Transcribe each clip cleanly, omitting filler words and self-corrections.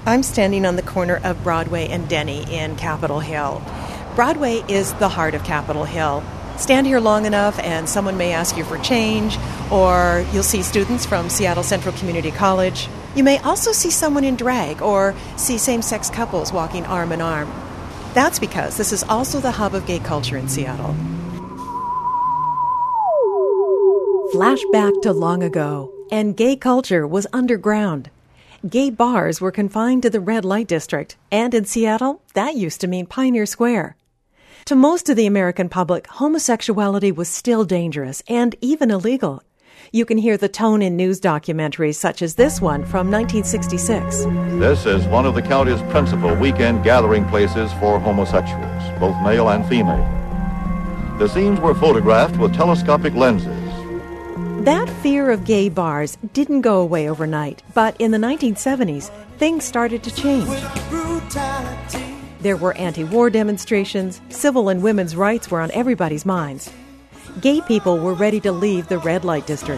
I'm standing on the corner of Broadway and Denny in Capitol Hill. Broadway is the heart of Capitol Hill. Stand here long enough and someone may ask you for change, or you'll see students from Seattle Central Community College. You may also see someone in drag or see same-sex couples walking arm in arm. That's because this is also the hub of gay culture in Seattle. Flashback to long ago, and gay culture was underground. Gay bars were confined to the red light district, and in Seattle, that used to mean Pioneer Square. To most of the American public, homosexuality was still dangerous and even illegal. You can hear the tone in news documentaries such as this one from 1966. This is one of the county's principal weekend gathering places for homosexuals, both male and female. The scenes were photographed with telescopic lenses. That fear of gay bars didn't go away overnight, but in the 1970s, things started to change. There were anti-war demonstrations, civil and women's rights were on everybody's minds. Gay people were ready to leave the red light district.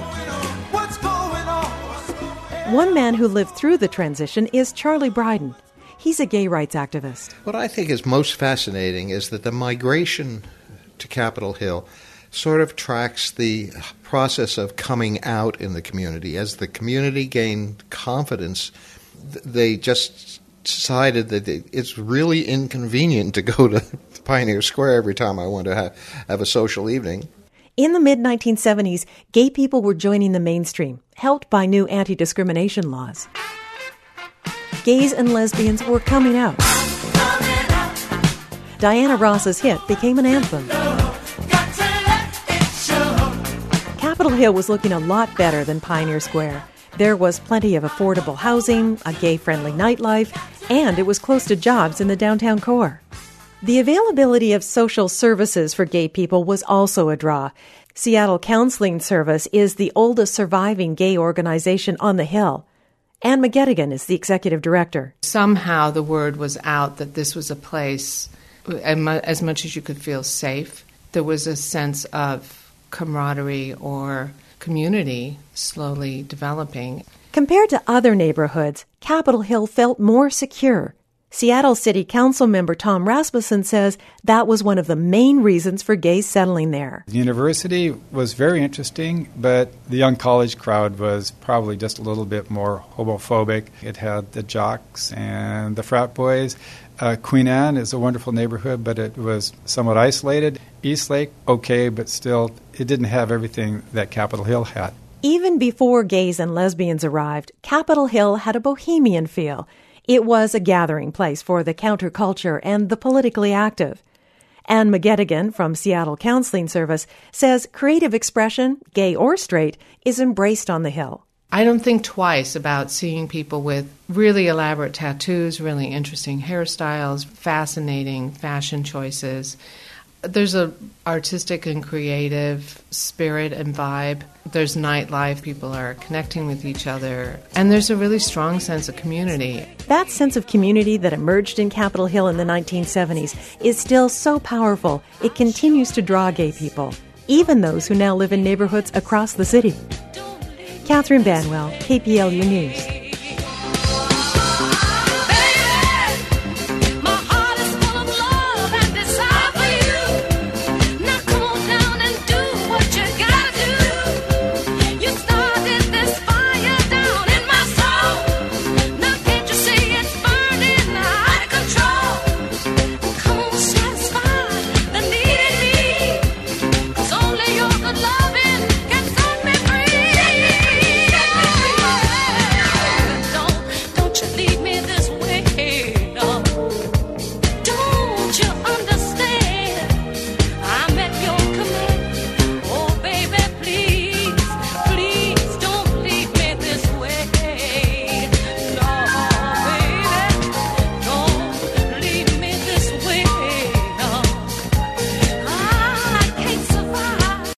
One man who lived through the transition is Charlie Bryden. He's a gay rights activist. What I think is most fascinating is that the migration to Capitol Hill sort of tracks the process of coming out in the community. As the community gained confidence, they just decided that it's really inconvenient to go to Pioneer Square every time I want to have a social evening. In the mid-1970s, gay people were joining the mainstream, helped by new anti-discrimination laws. Gays and lesbians were coming out. Diana Ross's hit became an anthem. Capitol Hill was looking a lot better than Pioneer Square. There was plenty of affordable housing, a gay-friendly nightlife, and it was close to jobs in the downtown core. The availability of social services for gay people was also a draw. Seattle Counseling Service is the oldest surviving gay organization on the Hill. Ann McGettigan is the executive director. Somehow the word was out that this was a place, as much as you could feel safe, there was a sense of camaraderie or community slowly developing. Compared to other neighborhoods, Capitol Hill felt more secure. Seattle City Council member Tom Rasmussen says that was one of the main reasons for gays settling there. The university was very interesting, but the young college crowd was probably just a little bit more homophobic. It had the jocks and the frat boys. Queen Anne is a wonderful neighborhood, but it was somewhat isolated. Eastlake, okay, but still, it didn't have everything that Capitol Hill had. Even before gays and lesbians arrived, Capitol Hill had a bohemian feel. It was a gathering place for the counterculture and the politically active. Ann McGettigan from Seattle Counseling Service says creative expression, gay or straight, is embraced on the Hill. I don't think twice about seeing people with really elaborate tattoos, really interesting hairstyles, fascinating fashion choices. There's an artistic and creative spirit and vibe. There's nightlife. People are connecting with each other. And there's a really strong sense of community. That sense of community that emerged in Capitol Hill in the 1970s is still so powerful, it continues to draw gay people, even those who now live in neighborhoods across the city. Catherine Banwell, KPLU News.